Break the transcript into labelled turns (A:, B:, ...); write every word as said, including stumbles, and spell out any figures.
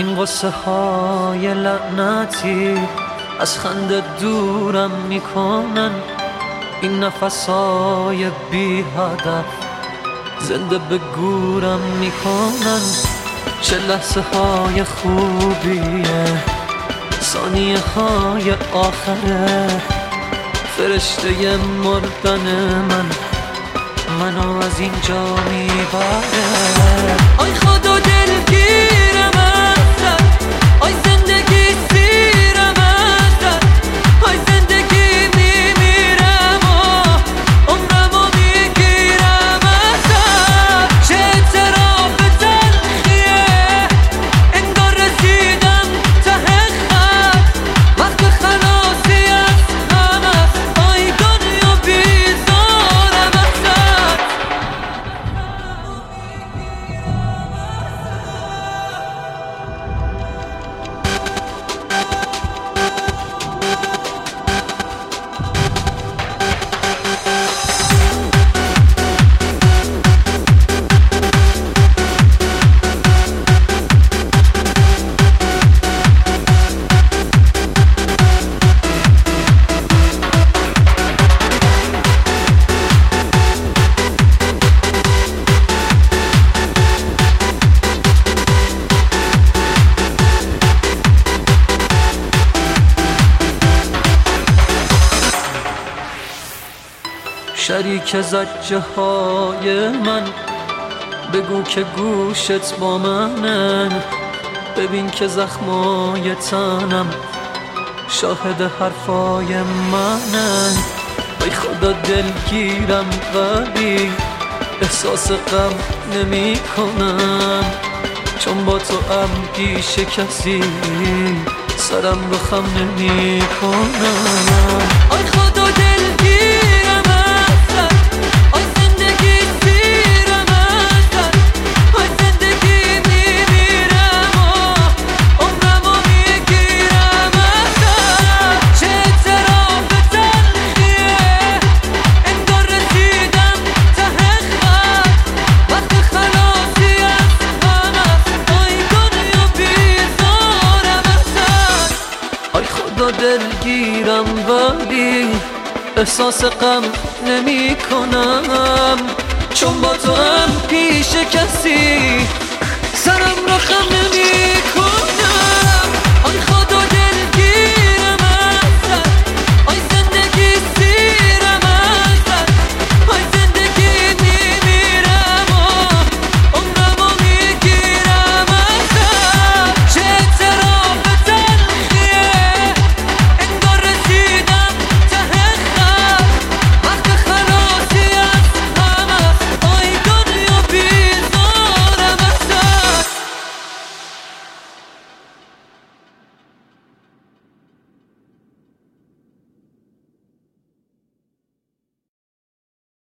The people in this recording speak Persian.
A: این قصه های لعنتی از خنده دورم میکنن، این نفس های بی هدف زنده به گورم میکنن. چه لحظه های خوبیه، ثانیه های آخره، فرشته مردن من منو از اینجا میبره. آی خدا دلگیرم ازت، آی زندگی سیرم ازت، آی زندگی میمیرم و عمرمو میگیرم ازت. چه اعتراف تلخیه، انگار رسیدم ته خط، وقت خلاصی از غم است. آی دنیا بیزارم ازت. شریک زجه های من، بگو که گوشت با منه، ببین که زخمای تنم شاهد حرفای منه. ای خدا دلگیرم ولی احساس غم نمی کنم، چون با تو ام پیش کسی سرم رو خم نمی کنم. آی خدا دلگیرم ازت، آی زندگی سیرم ازت، آی زندگی میمیرم و عمرمو میگیرم ازت. چه اعتراف تلخیه، انگار رسیدم ته خط، وقت خلاصی از غم است. آی دنیا بیزارم ازت. آی خدا دلگیرم ولی احساس غم نمی کنم، چون با تو هم پیش کسی سرم رو خم نمی